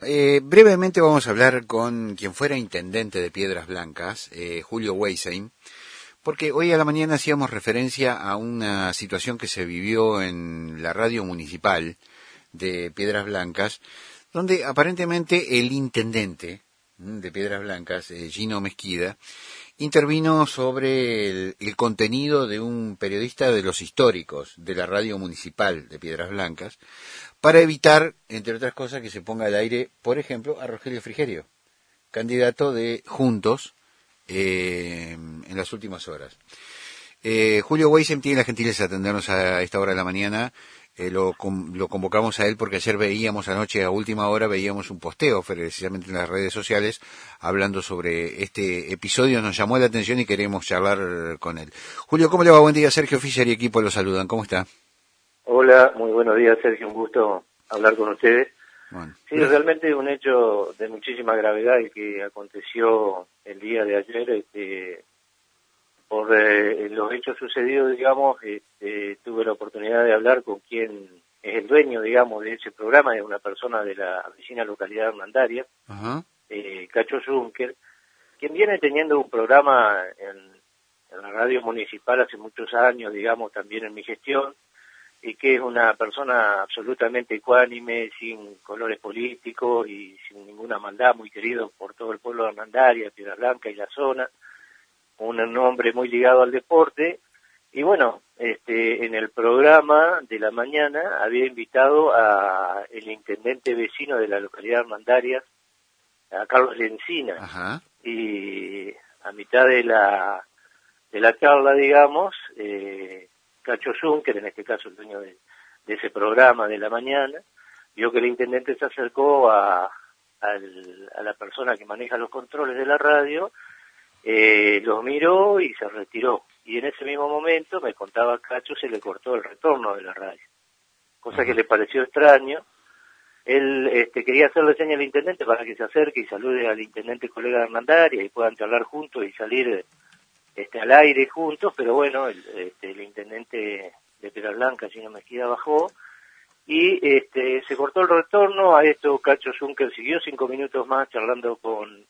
brevemente vamos a hablar con quien fuera intendente de Piedras Blancas, Julio Weisheim, porque hoy a la mañana hacíamos referencia a una situación que se vivió en la radio municipal de Piedras Blancas, donde aparentemente el intendente de Piedras Blancas, Gino Mesquida, intervino sobre el contenido de un periodista de los históricos de la radio municipal de Piedras Blancas, para evitar, entre otras cosas, que se ponga al aire, por ejemplo, a Rogelio Frigerio, candidato de Juntos en las últimas horas. Julio Weisheim tiene la gentileza de atendernos a esta hora de la mañana. Lo convocamos a él porque ayer veíamos, anoche a última hora, veíamos un posteo precisamente en las redes sociales hablando sobre este episodio. Nos llamó la atención y queremos charlar con él. Julio, ¿cómo le va? Buen día. Sergio Fischer y equipo lo saludan. ¿Cómo está? Hola, muy buenos días, Sergio. Un gusto hablar con ustedes. Bueno, sí, realmente un hecho de muchísima gravedad el que aconteció el día de ayer. Por los hechos sucedidos, digamos, tuve la oportunidad de hablar con quien es el dueño, digamos, de ese programa, es una persona de la vecina localidad de Hernandaria, Cacho Zunker, quien viene teniendo un programa en la radio municipal hace muchos años, digamos, también en mi gestión, y que es una persona absolutamente ecuánime, sin colores políticos y sin ninguna maldad, muy querido por todo el pueblo de Hernandaria, Piedra Blanca y la zona, un hombre muy ligado al deporte. Y bueno, en el programa de la mañana había invitado a el intendente vecino de la localidad de Hernandaria, a Carlos Lencina. Ajá. Y a mitad de la charla, digamos, Cacho Zunker, en este caso el dueño de ese programa de la mañana, vio que el intendente se acercó a la persona que maneja los controles de la radio, los miró y se retiró. Y en ese mismo momento, me contaba Cacho, se le cortó el retorno de la radio, cosa que le pareció extraño. Él quería hacerle señas al intendente para que se acerque y salude al intendente colega de Hernandaria y puedan charlar juntos y salir al aire juntos, pero bueno, el intendente de Piedras Blancas, Gino Mesquida, bajó y se cortó el retorno. A esto Cacho Zunker siguió 5 minutos más charlando con,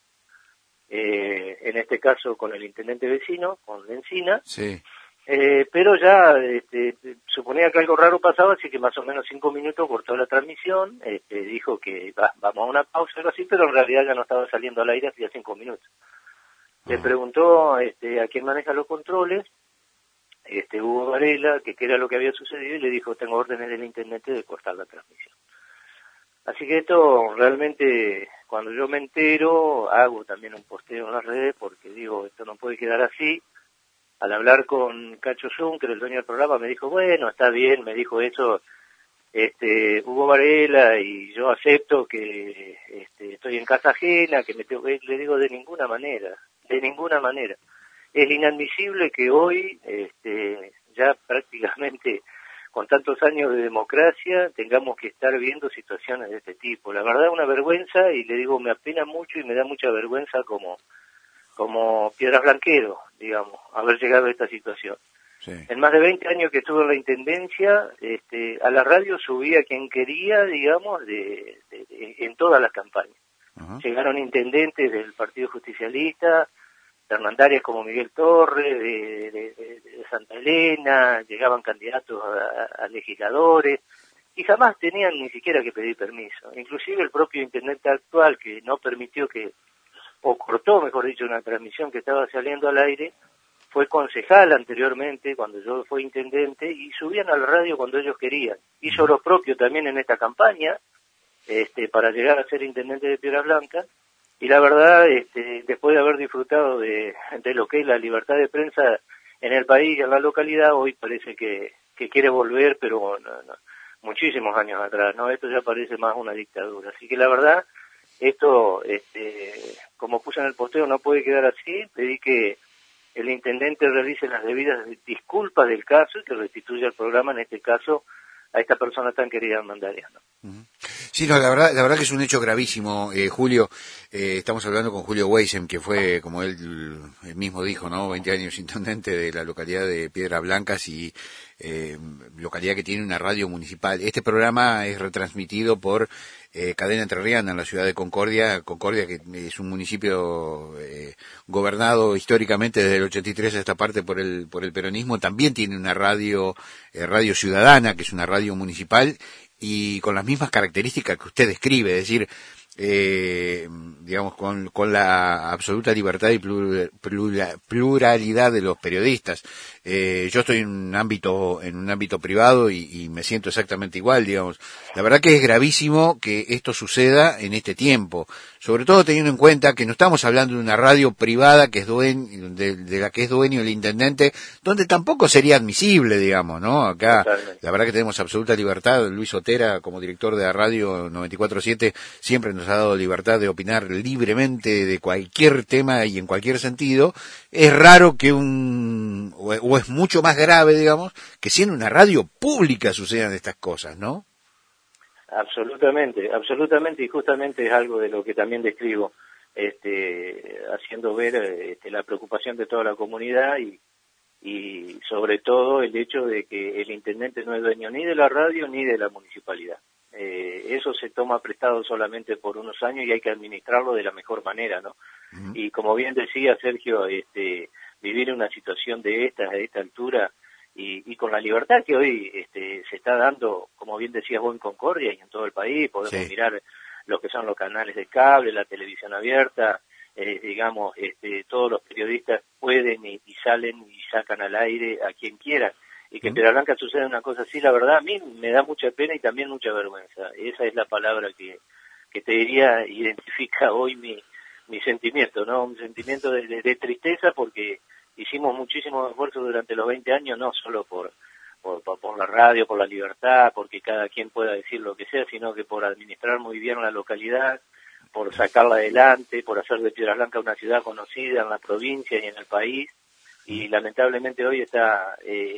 en este caso, con el intendente vecino, con Lencina. Sí. Pero ya suponía que algo raro pasaba, así que más o menos 5 minutos cortó la transmisión, dijo que vamos a una pausa, algo así, pero en realidad ya no estaba saliendo al aire hacía 5 minutos. Le preguntó a quién maneja los controles, Hugo Varela, que qué era lo que había sucedido, y le dijo, tengo órdenes del intendente de cortar la transmisión. Así que esto realmente, cuando yo me entero, hago también un posteo en las redes, porque digo, esto no puede quedar así. Al hablar con Cacho Zunker, el dueño del programa, me dijo, bueno, está bien, me dijo eso Hugo Varela, y yo acepto que estoy en casa ajena, que me tengo que ir. Le digo, de ninguna manera. Es inadmisible que hoy, ya prácticamente con tantos años de democracia, tengamos que estar viendo situaciones de este tipo. La verdad, una vergüenza, y le digo, me apena mucho y me da mucha vergüenza como Piedras Blanquero, digamos, haber llegado a esta situación. Sí. En más de 20 años que estuve en la intendencia, a la radio subía quien quería, digamos, en todas las campañas. Ajá. Llegaron intendentes del Partido Justicialista, de Hernandaria como Miguel Torres, de Santa Elena, llegaban candidatos a legisladores, y jamás tenían ni siquiera que pedir permiso. Inclusive el propio intendente actual, que no permitió o cortó, mejor dicho, una transmisión que estaba saliendo al aire, fue concejal anteriormente, cuando yo fui intendente, y subían a la radio cuando ellos querían. Hizo lo propio también en esta campaña, para llegar a ser intendente de Piedras Blancas, y la verdad, después de haber disfrutado de lo que es la libertad de prensa en el país y en la localidad, hoy parece que quiere volver, pero no, muchísimos años atrás, ¿no? Esto ya parece más una dictadura. Así que la verdad, esto, como puse en el posteo, no puede quedar así. Pedí que el intendente realice las debidas disculpas del caso y que restituya el programa, en este caso, a esta persona tan querida Hernandaria, ¿no? Sí, no, la verdad que es un hecho gravísimo, Julio. Estamos hablando con Julio Weisheim, que fue, como él mismo dijo, ¿no? 20 años intendente de la localidad de Piedras Blancas y localidad que tiene una radio municipal. Este programa es retransmitido por cadena entrerriana en la ciudad de Concordia, que es un municipio gobernado históricamente desde el 83 a esta parte por el peronismo, también tiene una radio ciudadana, que es una radio municipal, y con las mismas características que usted describe, es decir, digamos, con la absoluta libertad y pluralidad de los periodistas. Yo estoy en un ámbito privado y me siento exactamente igual, digamos. La verdad que es gravísimo que esto suceda en este tiempo, sobre todo teniendo en cuenta que no estamos hablando de una radio privada que es de la que es dueño el intendente, donde tampoco sería admisible, digamos, ¿no? Acá, Totalmente. la verdad que tenemos absoluta libertad. Luis Otera, como director de la radio 94.7, siempre nos ha dado libertad de opinar libremente de cualquier tema y en cualquier sentido. Es raro que o es mucho más grave, digamos, que si en una radio pública sucedan estas cosas, ¿no? Absolutamente, absolutamente, y justamente es algo de lo que también describo, haciendo ver la preocupación de toda la comunidad y sobre todo el hecho de que el intendente no es dueño ni de la radio ni de la municipalidad. Eso se toma prestado solamente por unos años y hay que administrarlo de la mejor manera, ¿no? Uh-huh. Y como bien decía Sergio, vivir una situación de esta altura y con la libertad que hoy se está dando, como bien decías vos, en Concordia y en todo el país, podemos mirar lo que son los canales de cable, la televisión abierta, digamos, todos los periodistas pueden y salen y sacan al aire a quien quieran. Y que en Piedras Blancas suceda una cosa así, la verdad, a mí me da mucha pena y también mucha vergüenza. Esa es la palabra que te diría, identifica hoy mi sentimiento, ¿no? Un sentimiento de tristeza porque hicimos muchísimos esfuerzos durante los 20 años, no solo por la radio, por la libertad, porque cada quien pueda decir lo que sea, sino que por administrar muy bien la localidad, por sacarla adelante, por hacer de Piedras Blancas una ciudad conocida en la provincia y en el país. Y lamentablemente hoy está,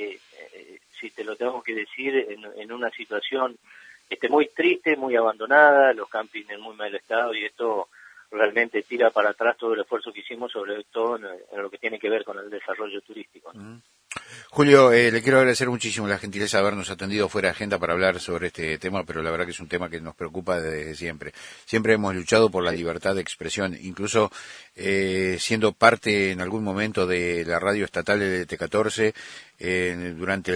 si te lo tengo que decir, en una situación muy triste, muy abandonada, los campings en muy mal estado, y esto realmente tira para atrás todo el esfuerzo que hicimos, sobre todo en lo que tiene que ver con el desarrollo turístico, ¿no? Julio, le quiero agradecer muchísimo la gentileza de habernos atendido fuera de agenda para hablar sobre este tema, pero la verdad que es un tema que nos preocupa desde siempre. Siempre hemos luchado por la libertad de expresión, incluso siendo parte en algún momento de la radio estatal LT14, durante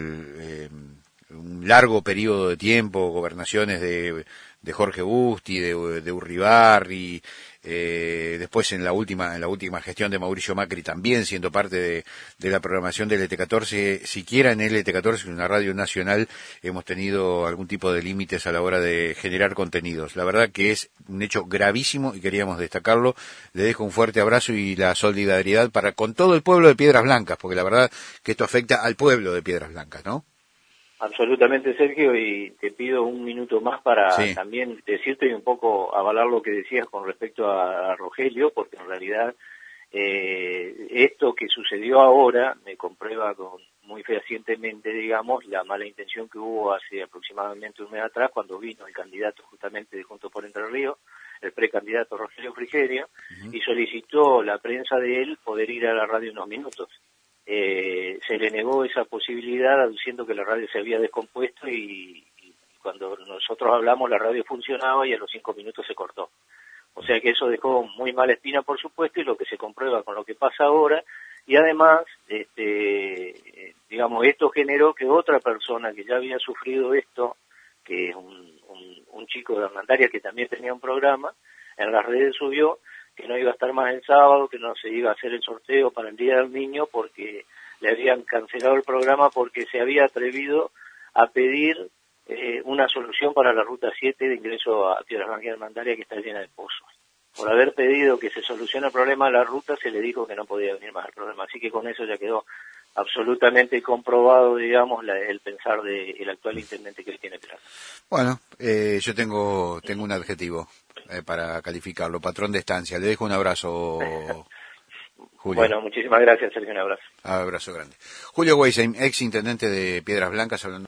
un largo periodo de tiempo, gobernaciones de Jorge Busti, de Urribarri, después en la última gestión de Mauricio Macri también siendo parte de la programación del LT14, siquiera en LT14, una radio nacional, hemos tenido algún tipo de límites a la hora de generar contenidos. La verdad que es un hecho gravísimo y queríamos destacarlo. Le dejo un fuerte abrazo y la solidaridad con todo el pueblo de Piedras Blancas, porque la verdad que esto afecta al pueblo de Piedras Blancas, ¿no? Absolutamente, Sergio, y te pido un minuto más para también decirte y un poco avalar lo que decías con respecto a Rogelio, porque en realidad esto que sucedió ahora me comprueba muy fehacientemente, digamos, la mala intención que hubo hace aproximadamente un mes atrás cuando vino el candidato justamente de Juntos por Entre Ríos, el precandidato Rogelio Frigerio, y solicitó la prensa de él poder ir a la radio unos minutos. Se le negó esa posibilidad aduciendo que la radio se había descompuesto y cuando nosotros hablamos la radio funcionaba y a los 5 minutos se cortó. O sea que eso dejó muy mala espina, por supuesto, y lo que se comprueba con lo que pasa ahora. Y además, digamos, esto generó que otra persona que ya había sufrido esto, que es un chico de Armandaria que también tenía un programa, en las redes subió que no iba a estar más el sábado, que no se iba a hacer el sorteo para el Día del Niño porque le habían cancelado el programa porque se había atrevido a pedir una solución para la Ruta 7 de ingreso a Piedras Blancas y Armandaria, que está llena de pozos. Por haber pedido que se solucione el problema de la ruta, se le dijo que no podía venir más el problema. Así que con eso ya quedó absolutamente comprobado, digamos, el pensar del actual intendente que tiene Piedras. Bueno, yo tengo un adjetivo para calificarlo, patrón de estancia. Le dejo un abrazo, Julio. Bueno, muchísimas gracias, Sergio, un abrazo. Abrazo grande. Julio Weisheim, ex intendente de Piedras Blancas, hablando